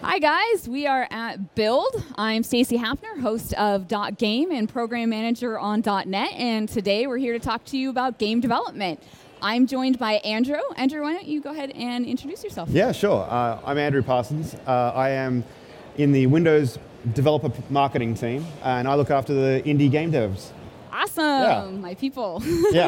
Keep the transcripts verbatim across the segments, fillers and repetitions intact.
Hi guys, we are at Build. I'm Stacy Hafner, host of Dot Game and program manager on dot net, and today we're here to talk to you about game development. I'm joined by Andrew. Andrew, why don't you go ahead and introduce yourself? Yeah, sure. Uh, I'm Andrew Parsons. Uh, I am in the Windows developer marketing team, and I look after the indie game devs. Awesome, Yeah. my people. Yeah.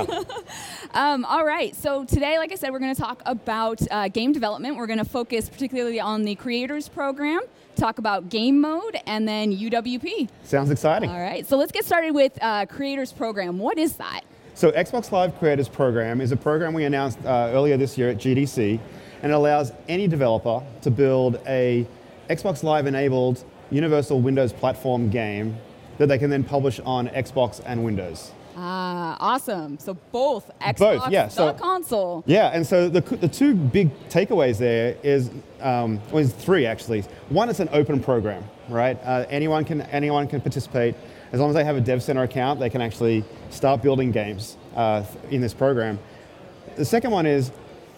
um, all right, so today, like I said, we're going to talk about uh, game development. We're going to focus particularly on the Creators Program, talk about game mode, and then U W P. Sounds exciting. All right, so let's get started with uh, Creators Program. What is that? So Xbox Live Creators Program is a program we announced uh, earlier this year at G D C, and it allows any developer to build a Xbox Live-enabled universal Windows platform game that they can then publish on Xbox and Windows. Ah, awesome. So both Xbox, Both, yeah, so- the console. Yeah, and so the, the two big takeaways there is, um, well, there's three actually. One, it's an open program, right? Uh, anyone can anyone can participate. As long as they have a Dev Center account, they can actually start building games uh, in this program. The second one is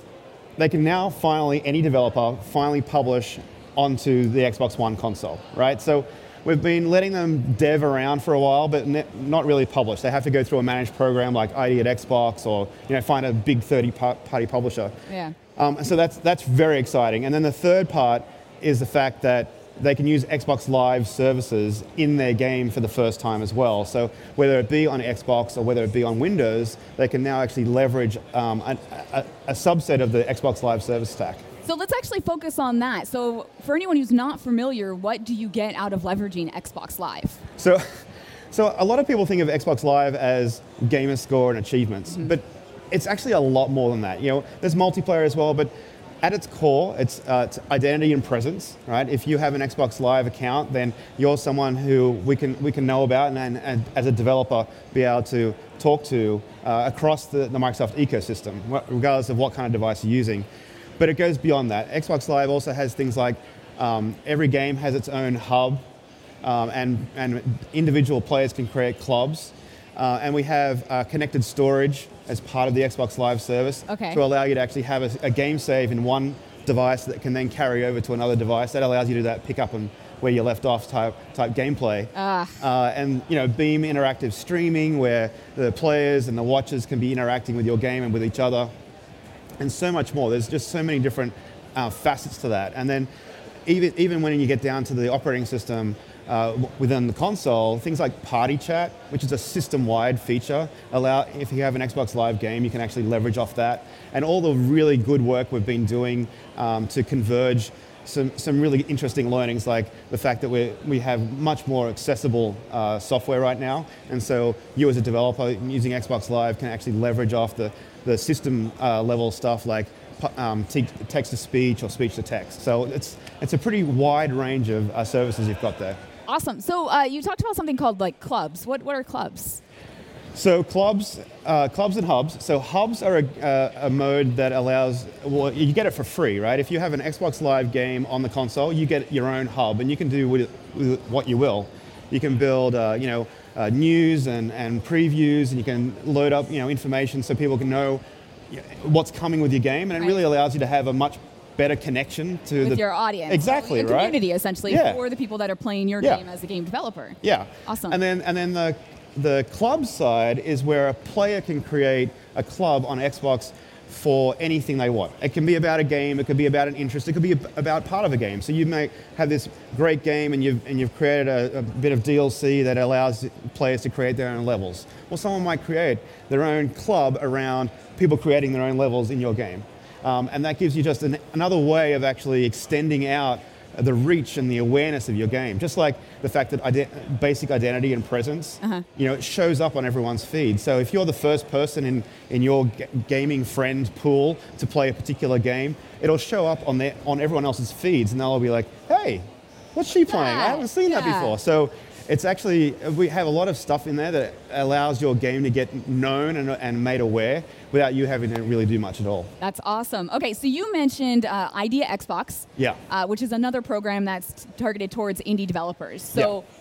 they can now finally, any developer, finally publish onto the Xbox One console, right? So we've been letting them dev around for a while, but ne- not really publish. They have to go through a managed program like I D at Xbox, or you know, find a big thirty-party publisher. Yeah. Um, and so that's that's very exciting. And then the third part is the fact that they can use Xbox Live services in their game for the first time as well. So whether it be on Xbox or whether it be on Windows, they can now actually leverage um, a, a, a subset of the Xbox Live service stack. So let's actually focus on that. So for anyone who's not familiar, what do you get out of leveraging Xbox Live? So, so a lot of people think of Xbox Live as gamer score and achievements, mm-hmm. but it's actually a lot more than that. You know, there's multiplayer as well, but at its core, it's, uh, it's identity and presence, right? If you have an Xbox Live account, then you're someone who we can we can know about and, and, and as a developer be able to talk to uh, across the, the Microsoft ecosystem, regardless of what kind of device you're using. But it goes beyond that. Xbox Live also has things like um, every game has its own hub, um, and, and individual players can create clubs. Uh, and we have uh, connected storage as part of the Xbox Live service okay. to allow you to actually have a, a game save in one device that can then carry over to another device. That allows you to do that pick up and where you left off type type gameplay. Ah. Uh, and you know, Beam interactive streaming where the players and the watchers can be interacting with your game and with each other. And so much more. There's just so many different uh, facets to that. And then even even when you get down to the operating system uh, within the console, things like Party Chat, which is a system-wide feature, allow if you have an Xbox Live game, you can actually leverage off that. And all the really good work we've been doing um, to converge some some really interesting learnings, like the fact that we we have much more accessible uh, software right now. And so you as a developer using Xbox Live can actually leverage off the the system uh, level stuff like um, te- text to speech or speech to text. So it's it's a pretty wide range of uh, services you've got there. Awesome. So uh, you talked about something called like clubs. What what are clubs? So clubs, uh, clubs and hubs. So hubs are a, uh, a mode that allows, well, you get it for free, right? If you have an Xbox Live game on the console, you get your own hub, and you can do with it, with what you will. You can build, uh, you know, uh, news and, and previews, and you can load up, you know, information so people can know what's coming with your game, and it right. really allows you to have a much better connection to with the your audience. Exactly, so right? Community essentially yeah. for the people that are playing your yeah. game as a game developer. Yeah. Awesome. And then and then the the club side is where a player can create a club on Xbox for anything they want. It can be about a game, it could be about an interest, it could be about part of a game. So you may have this great game and you've and you've created a, a bit of D L C that allows players to create their own levels. Well, someone might create their own club around people creating their own levels in your game. Um, and that gives you just an, another way of actually extending out the reach and the awareness of your game. Just like the fact that ide- basic identity and presence, uh-huh. you know, it shows up on everyone's feed. So if you're the first person in, in your g- gaming friend pool to play a particular game, it'll show up on their, on everyone else's feeds, and they'll be like, hey, what's she playing? Yeah. I haven't seen yeah. that before. So it's actually, we have a lot of stuff in there that allows your game to get known and, and made aware without you having to really do much at all. That's awesome. Okay, so you mentioned uh, Idea Xbox, Yeah. uh, which is another program that's targeted towards indie developers. So Yeah.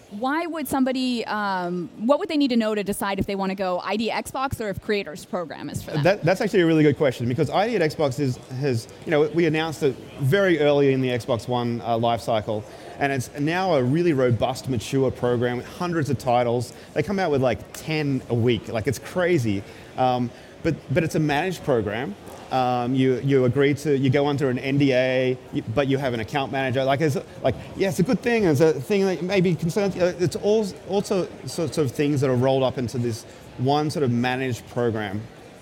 why would somebody, um, what would they need to know to decide if they want to go I D at Xbox or if Creators Program is for them? That, that's actually a really good question, because I D at Xbox is, has, you know, we announced it very early in the Xbox One uh, life cycle, and it's now a really robust, mature program with hundreds of titles. They come out with like ten a week, like it's crazy. Um, but, but it's a managed program. Um, you you agree to, you go under an N D A, but you have an account manager. Like, it's, like yeah, it's a good thing. It's a thing that may be concerned. It's all also sorts of things that are rolled up into this one sort of managed program.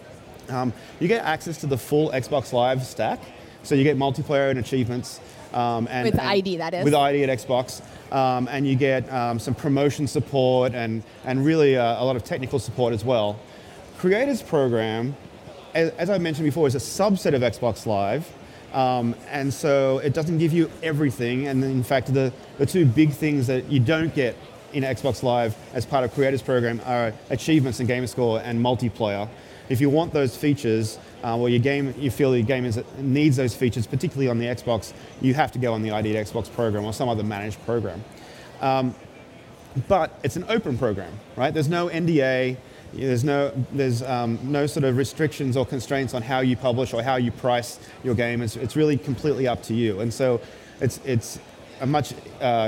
Um, you get access to the full Xbox Live stack, so you get multiplayer and achievements. Um, and, with and I D, that is. With I D at Xbox. Um, and you get um, some promotion support and, and really uh, a lot of technical support as well. Creators Program, as I mentioned before, is a subset of Xbox Live, um, and so it doesn't give you everything. And in fact, the, the two big things that you don't get in Xbox Live as part of Creators Program are achievements and gamerscore and multiplayer. If you want those features, uh, or your game, you feel your game is, needs those features, particularly on the Xbox, you have to go on the I D at Xbox program or some other managed program. Um, but it's an open program, right? There's no N D A. There's no there's um, no sort of restrictions or constraints on how you publish or how you price your game. It's, it's really completely up to you. And so it's it's a much uh,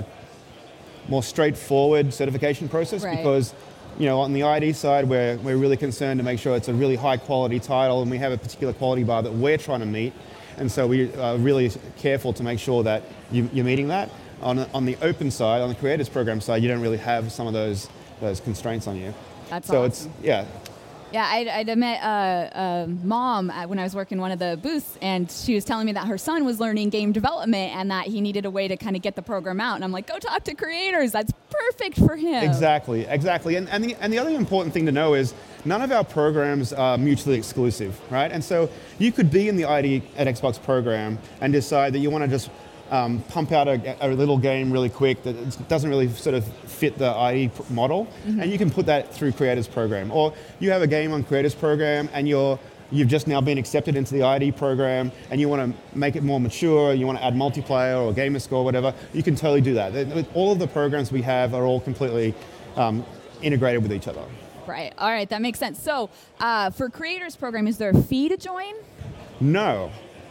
more straightforward certification process, right. because you know on the I D side we're we're really concerned to make sure it's a really high quality title, and we have a particular quality bar that we're trying to meet. And so we are really careful to make sure that you, you're meeting that. On on the open side, on the Creators Program side, you don't really have some of those those constraints on you. That's so awesome. it's yeah. Yeah, I'd, I'd met a, a mom at, when I was working one of the booths, and she was telling me that her son was learning game development and that he needed a way to kind of get the program out. And I'm like, go talk to creators. That's perfect for him. Exactly, exactly. And and the, and the other important thing to know is none of our programs are mutually exclusive, right? And so you could be in the I D at Xbox program and decide that you want to just Um, pump out a, a little game really quick that doesn't really sort of fit the I D model, mm-hmm. and you can put that through Creators Program. Or you have a game on Creators Program and you're, you've just now been accepted into the I D program and you want to make it more mature, you want to add multiplayer or gamerscore, whatever, you can totally do that. All of the programs we have are all completely um, integrated with each other. Right, all right, that makes sense. So uh, for Creators Program, is there a fee to join? No.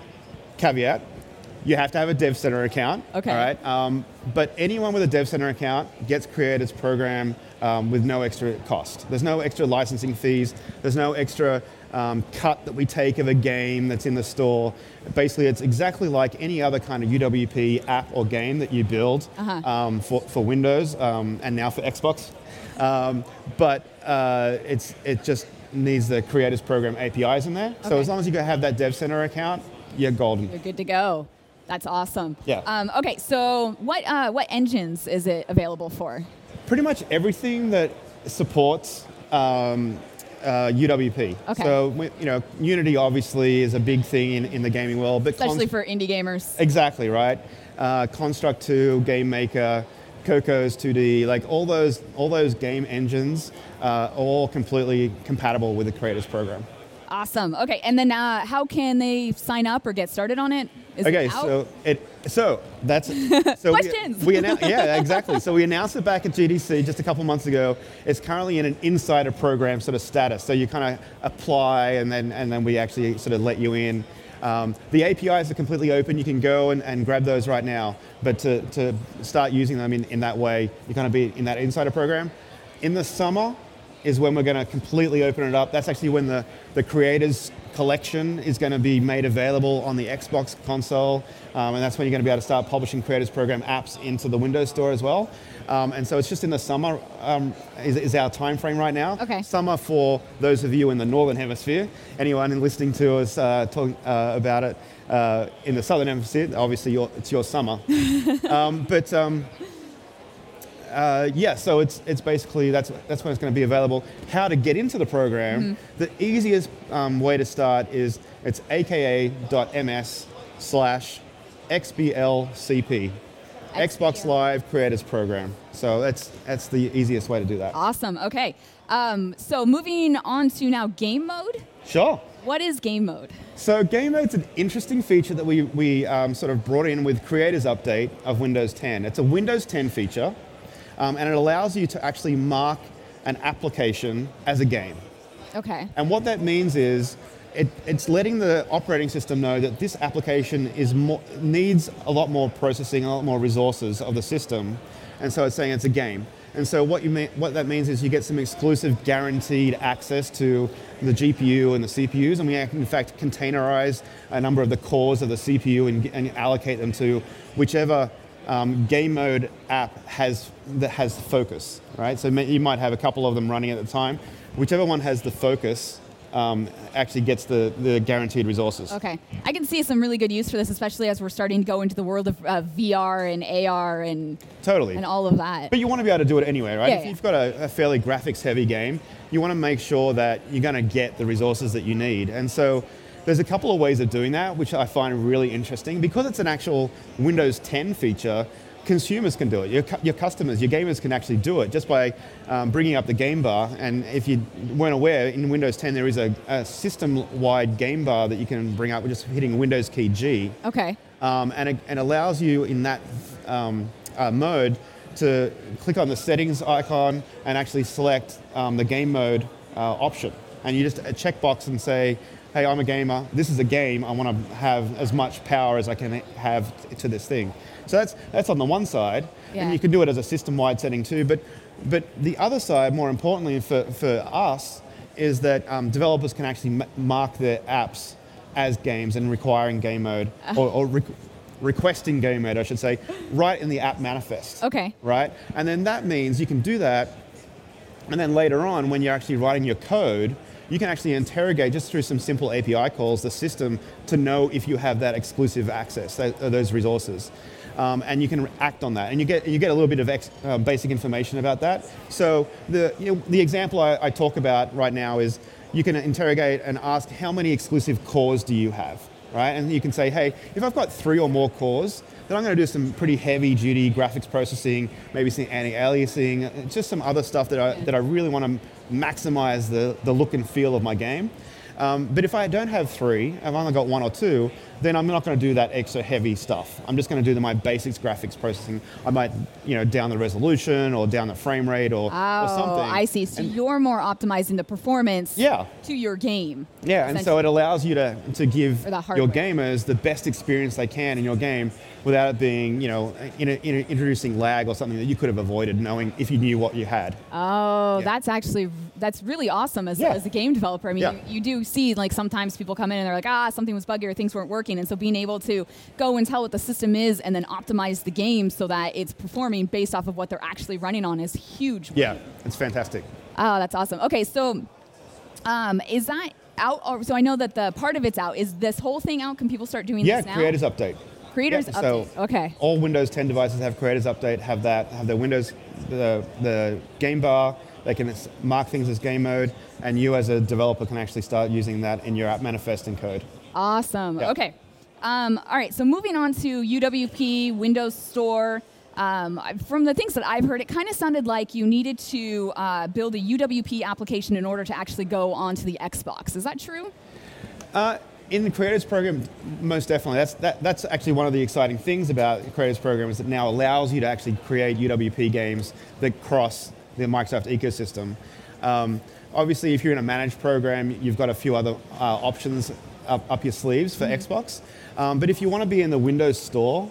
Caveat. You have to have a Dev Center account. Okay. All right. Um, but anyone with a Dev Center account gets Creators Program um, with no extra cost. There's no extra licensing fees. There's no extra um, cut that we take of a game that's in the store. Basically, it's exactly like any other kind of U W P app or game that you build uh-huh. um, for, for Windows um, and now for Xbox. Um, but uh, it's it just needs the Creators Program A P Is in there. Okay. So as long as you have that Dev Center account, you're golden. You're good to go. That's awesome. Yeah. Um, okay, so what uh, what engines is it available for? Pretty much everything that supports um, uh, U W P. Okay. So you know, Unity obviously is a big thing in, in the gaming world, but especially for indie gamers. Exactly right. Uh, Construct two, Game Maker, Coco's two D, like all those all those game engines uh, are all completely compatible with the Creators Program. Awesome. Okay, and then uh, how can they sign up or get started on it? Is okay, it out? so it so that's so questions. We, we announced, yeah, exactly. So we announced it back at G D C just a couple months ago. It's currently in an insider program sort of status. So you kind of apply, and then and then we actually sort of let you in. Um, the A P Is are completely open. You can go and, and grab those right now. But to, to start using them in, in that way, you're going to be in that insider program. In the summer is when we're going to completely open it up. That's actually when the, the Creators Collection is going to be made available on the Xbox console. Um, and that's when you're going to be able to start publishing Creators Program apps into the Windows Store as well. Um, and so it's just in the summer um, is, is our time frame right now. Okay. Summer for those of you in the Northern Hemisphere. Anyone listening to us uh, talk uh, about it uh, in the Southern Hemisphere, obviously your, it's your summer. um, but um, uh, yeah, so it's it's basically, that's that's when it's going to be available. How to get into the program, mm-hmm. the easiest um, way to start is it's aka.ms slash xblcp. Xbox Live Creators Program. So that's that's the easiest way to do that. Awesome. Okay. Um, so moving on to now game mode. Sure. What is game mode? So game mode's an interesting feature that we, we um, sort of brought in with Creators Update of Windows ten. It's a Windows ten feature. um, and it allows you to actually mark an application as a game. Okay. And what that means is it, it's letting the operating system know that this application is more, needs a lot more processing, a lot more resources of the system, and so it's saying it's a game. And so what you mean, what that means is you get some exclusive guaranteed access to the G P U and the C P Us, and we in fact containerize a number of the cores of the C P U and, and allocate them to whichever um, game mode app has that has focus, right? So you might have a couple of them running at the time. Whichever one has the focus um, actually gets the, the guaranteed resources. Okay. I can see some really good use for this, especially as we're starting to go into the world of uh, V R and A R and totally. and all of that. But you want to be able to do it anyway, right? Yeah, if yeah. you've got a, a fairly graphics-heavy game, you want to make sure that you're going to get the resources that you need. And so there's a couple of ways of doing that, which I find really interesting. Because it's an actual Windows ten feature, consumers can do it. Your, cu- your customers, your gamers can actually do it just by um, bringing up the game bar. And if you weren't aware, in Windows ten there is a, a system-wide game bar that you can bring up with just hitting Windows key G. Okay. Um, and it and allows you in that um, uh, mode to click on the settings icon and actually select um, the game mode uh, option. And you just a checkbox and say, hey, I'm a gamer, this is a game, I want to have as much power as I can have t- to this thing. So that's that's on the one side, Yeah. and you can do it as a system-wide setting too, but but the other side, more importantly for, for us, is that um, developers can actually m- mark their apps as games and requiring game mode, or, or re- requesting game mode, I should say, right in the app manifest. Okay. Right? And then that means you can do that, and then later on, when you're actually writing your code, you can actually interrogate just through some simple A P I calls the system to know if you have that exclusive access, that, those resources. Um, and you can act on that, and you get you get a little bit of ex, uh, basic information about that. So the you know, the example I, I talk about right now is you can interrogate and ask how many exclusive cores do you have, right? And you can say, hey, if I've got three or more cores, then I'm going to do some pretty heavy-duty graphics processing, maybe some anti-aliasing, just some other stuff that I that I really want to maximize the the look and feel of my game. Um, but if I don't have three, I've only got one or two, then I'm not going to do that extra heavy stuff. I'm just going to do the, my basics graphics processing. I might, you know, down the resolution or down the frame rate or, oh, or something. I see. So and you're more optimizing the performance yeah. to your game. Yeah, and so it allows you to, to give Or the your hardware. gamers the best experience they can in your game without it being, you know, in, in introducing lag or something that you could have avoided knowing if you knew what you had. Oh, Yeah. that's actually, that's really awesome as, Yeah. as a game developer. I mean, Yeah. you, you do see, like, sometimes people come in and they're like, ah, something was buggy or things weren't working. And so being able to go and tell what the system is and then optimize the game so that it's performing based off of what they're actually running on is huge. Yeah, it's fantastic. Oh, that's awesome. Okay, so um, is that out? Or, so I know that the part of it's out. Is this whole thing out? Can people start doing Yeah, this now? Creators Update. Creators Yeah, Update. so Okay. all Windows ten devices have Creators Update, have that, have the Windows, the, the game bar. They can s- mark things as game mode, and you as a developer can actually start using that in your app manifest and code. Awesome. Yeah. Okay. Um, all right. So moving on to U W P, Windows Store. Um, from the things that I've heard, it kind of sounded like you needed to uh, build a U W P application in order to actually go onto the Xbox. Is that true? Uh, in the Creators Program, most definitely. That's that, that's actually one of the exciting things about the Creators Program is it now allows you to actually create U W P games that cross the Microsoft ecosystem. Um, obviously, if you're in a managed program, you've got a few other uh, options up, up your sleeves for mm-hmm. Xbox. Um, but if you want to be in the Windows Store,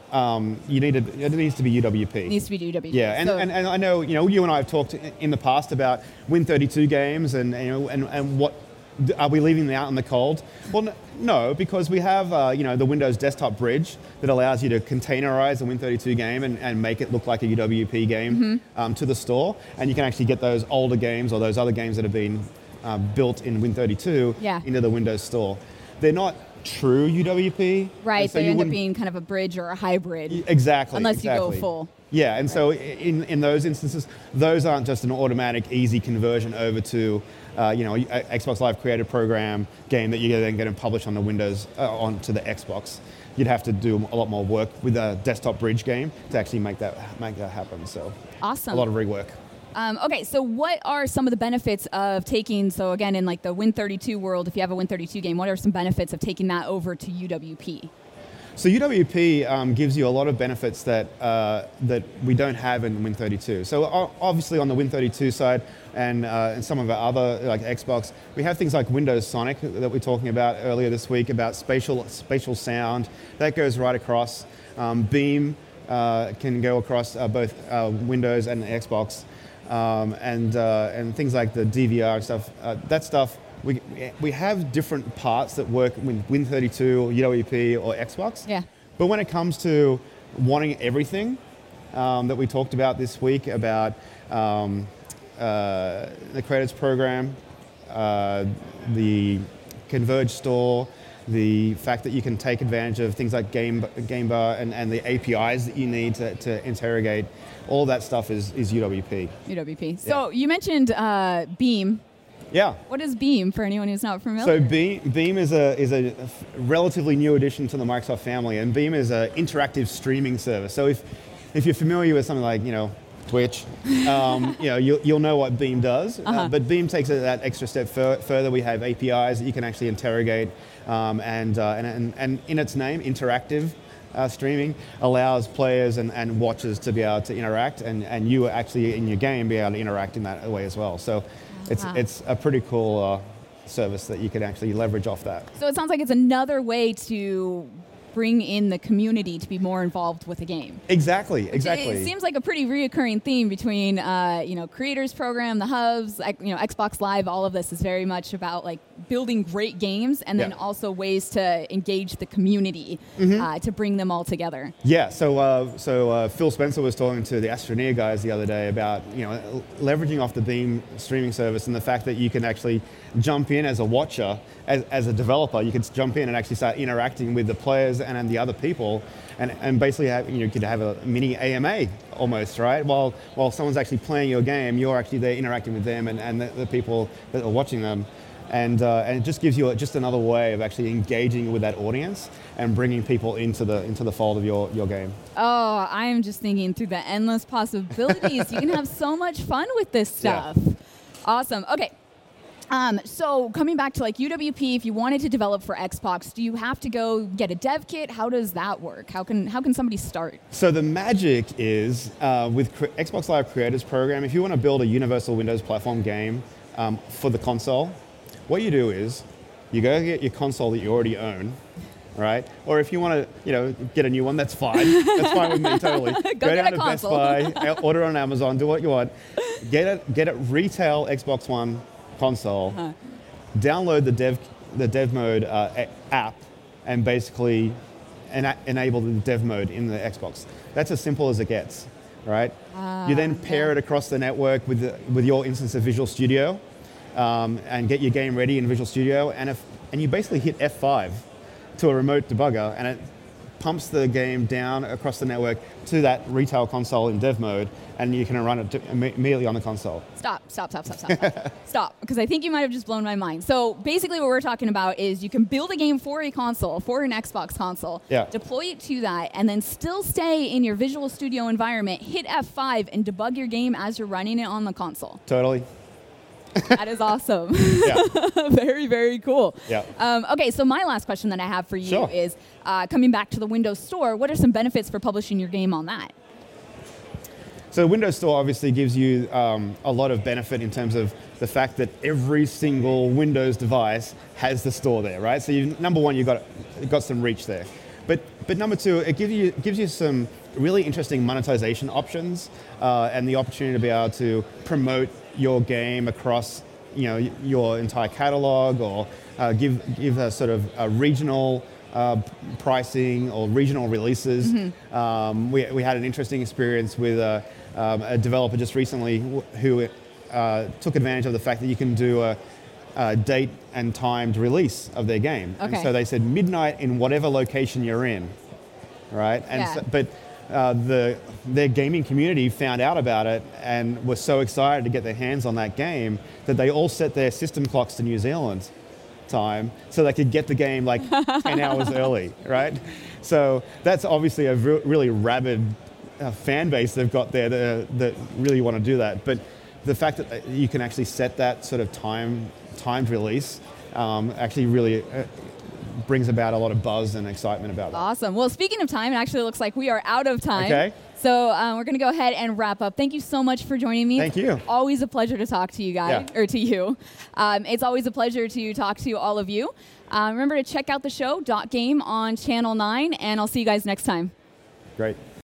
um, you need to, it needs to be U W P. It needs to be U W P. Yeah, and, so, and, and I know you know you and I have talked in the past about Win thirty-two games and you know and, and what are we leaving them out in the cold? Well, no, because we have uh, you know the Windows Desktop Bridge that allows you to containerize a Win thirty-two game and, and make it look like a U W P game mm-hmm. um, to the store, and you can actually get those older games or those other games that have been uh, built in Win thirty-two yeah. into the Windows Store. They're not true U W P. Right, so they you end up wouldn't- being kind of a bridge or a hybrid. Exactly. Unless exactly. you go full. Yeah, and so in, in those instances, those aren't just an automatic, easy conversion over to, uh, you know, a Xbox Live Creative Program game that you're then going to publish on the Windows, uh, onto the Xbox. You'd have to do a lot more work with a desktop bridge game to actually make that make that happen. So awesome. A lot of rework. Um, okay, so what are some of the benefits of taking, so again, in like the Win thirty-two world, if you have a Win thirty-two game, what are some benefits of taking that over to U W P? So U W P um, gives you a lot of benefits that uh, that we don't have in Win thirty-two. So o- obviously on the Win thirty-two side and uh, and some of our other like Xbox, we have things like Windows Sonic that we were talking about earlier this week about spatial spatial sound that goes right across. Um, Beam uh, can go across uh, both uh, Windows and Xbox, um, and uh, and things like the D V R and stuff. Uh, that stuff. We we have different parts that work with Win thirty-two or U W P or Xbox. Yeah. But when it comes to wanting everything um, that we talked about this week about um, uh, the Creators Program, uh, the Converge Store, the fact that you can take advantage of things like Game Game Bar and, and the A P Is that you need to, to interrogate, all that stuff is, is U W P. U W P. So you mentioned uh, Beam. Yeah. What is Beam for anyone who's not familiar? So Beam, Beam is a is a relatively new addition to the Microsoft family, and Beam is an interactive streaming service. So if if you're familiar with something like you know Twitch, um, you know you'll, you'll know what Beam does. Uh-huh. Uh, but Beam takes it that extra step fur- further. We have A P Is that you can actually interrogate, um, and, uh, and and and in its name, interactive. Uh, streaming allows players and, and watchers to be able to interact, and, and you actually in your game be able to interact in that way as well. So it's Wow. it's a pretty cool uh, service that you can actually leverage off that. So it sounds like it's another way to bring in the community to be more involved with the game. Exactly, exactly. It, it seems like a pretty reoccurring theme between, uh, you know, Creators Program, the hubs, like, you know, Xbox Live. All of this is very much about like building great games, and then Yeah. also ways to engage the community Mm-hmm. uh, to bring them all together. Yeah, so uh, so uh, Phil Spencer was talking to the Astroneer guys the other day about you know leveraging off the Beam streaming service and the fact that you can actually jump in as a watcher, as, as a developer, you could jump in and actually start interacting with the players and, and the other people, and, and basically have, you know, you could have a mini A M A almost, right? While while someone's actually playing your game, you're actually there interacting with them and, and the, the people that are watching them. And, uh, and it just gives you a, just another way of actually engaging with that audience and bringing people into the into the fold of your, your game. Oh, I am just thinking through the endless possibilities. You can have so much fun with this stuff. Yeah. Awesome. Okay. Um, so coming back to like U W P, if you wanted to develop for Xbox, do you have to go get a dev kit? How does that work? How can how can somebody start? So the magic is uh, with Cre- Xbox Live Creators Program, if you want to build a universal Windows platform game um, for the console, what you do is you go get your console that you already own, right? Or if you want to, you know, get a new one, that's fine. That's fine with me, totally. Go, go get down a to console. Best Buy, order on Amazon, do what you want. Get a get a retail Xbox One console. Huh. Download the dev the dev mode uh, a- app, and basically ena- enable the dev mode in the Xbox. That's as simple as it gets, right? Ah, you then pair yeah. it across the network with the, with your instance of Visual Studio. Um, and get your game ready in Visual Studio, and if and you basically hit F five to a remote debugger, and it pumps the game down across the network to that retail console in dev mode, and you can run it to, imme- immediately on the console. Stop, stop, stop, stop, stop, stop. Stop, because I think you might have just blown my mind. So basically what we're talking about is you can build a game for a console, for an Xbox console, Yeah. deploy it to that, and then still stay in your Visual Studio environment, hit F five, and debug your game as you're running it on the console. Totally. That is awesome. Yeah. Very, very cool. Yeah. Um, okay, so my last question that I have for you Sure. is, uh, coming back to the Windows Store, what are some benefits for publishing your game on that? So Windows Store obviously gives you um, a lot of benefit in terms of the fact that every single Windows device has the store there, right? So you, number one, you've got, you've got some reach there. But, but number two, it gives you, gives you some really interesting monetization options uh, and the opportunity to be able to promote your game across, you know, your entire catalog, or uh, give give a sort of a regional uh, pricing or regional releases. Mm-hmm. Um, we we had an interesting experience with a, um, a developer just recently who uh, took advantage of the fact that you can do a, a date and timed release of their game. Okay. And so they said midnight in whatever location you're in, right? And Yeah. so, but Uh, the their gaming community found out about it and were so excited to get their hands on that game that they all set their system clocks to New Zealand time so they could get the game like ten hours early, right? So that's obviously a re- really rabid uh, fan base they've got there that, that really want to do that. But the fact that you can actually set that sort of time timed release um, actually really uh, brings about a lot of buzz and excitement about that. Awesome. Well, speaking of time, it actually looks like we are out of time. Okay. So um, we're going to go ahead and wrap up. Thank you so much for joining me. Thank it's you. Always a pleasure to talk to you guys, Yeah. or to you. Um, it's always a pleasure to talk to all of you. Uh, remember to check out the show, Dot Game, on Channel nine, and I'll see you guys next time. Great.